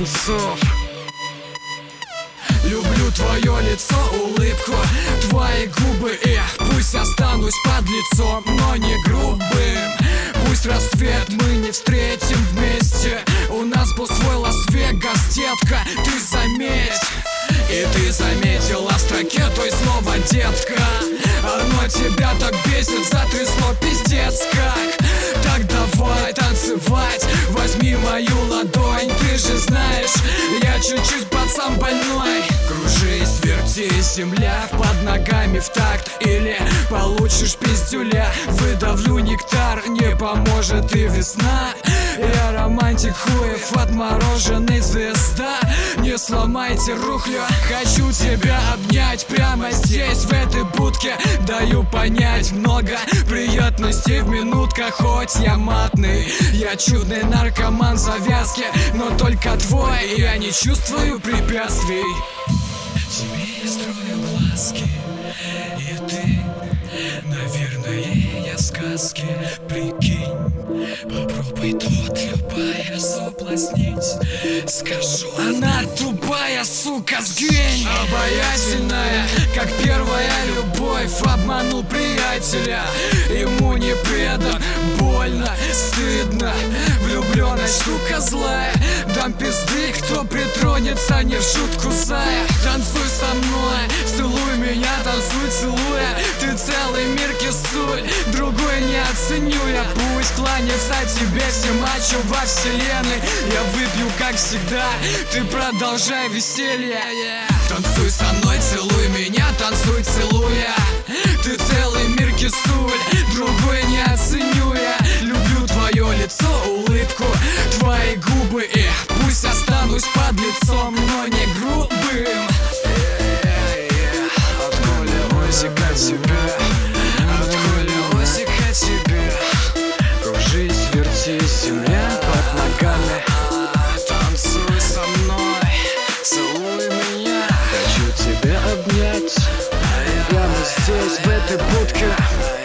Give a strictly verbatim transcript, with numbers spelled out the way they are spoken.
концов. Люблю твое лицо, улыбку, твои губы, эх, пусть останусь под лицом, но не грубым. Пусть рассвет мы не встретим вместе, у нас был свой Лас-Вегас, детка, ты заметь. И ты заметила в строке той слово детка. Оно тебя так бесит, затрясло пиздец как. Так давай танцевать, возьми мою ладонь. Ты же знаешь, я чуть-чуть пацан больной. Кружись, вертись, земля под ногами в такт. Или получишь пиздюля, выдавлю нектар. Не поможет и весна. Я романтик хуев, отмороженный звезда. Не сломайте рухлю, хочу тебя обнять прямо здесь, в этой будке. Даю понять много приятностей в минутках. Хоть я матный, я чудный наркоман завязки, но только твой, я не чувствую препятствий. Тебе я строю глазки, и ты, наверное, я в сказке. Прикинь, попробуй тут любая соблазнить. Скажу, она тупая, сука, сгинь. Обаятельная, как первая любовь. Обманул приятеля, ему не предан. Больно, стыдно, влюбленность штука злая. Дам пизды, кто притронется, не в шутку зая. Танцуй со мной, целуй меня, танцуй, целуя. Ты целый мир кисуй, другой не оценю я. Пусть кланяется тебе все мачо во вселенной. Я выпью, как всегда, ты продолжай веселье. Танцуй со мной, целуй меня, танцуй, целуя. Ты целый мир кисуль, другой не оценю я. Люблю твое лицо, улыбку, твои губы, эх, пусть останусь под лицом, но не грубым. Откуда осик от тебя, откуда осик от тебя. Кружись, вертись, земля под ногами. Танцуй со мной, целуй меня. Хочу тебя обнять прямо здесь, в этой будке.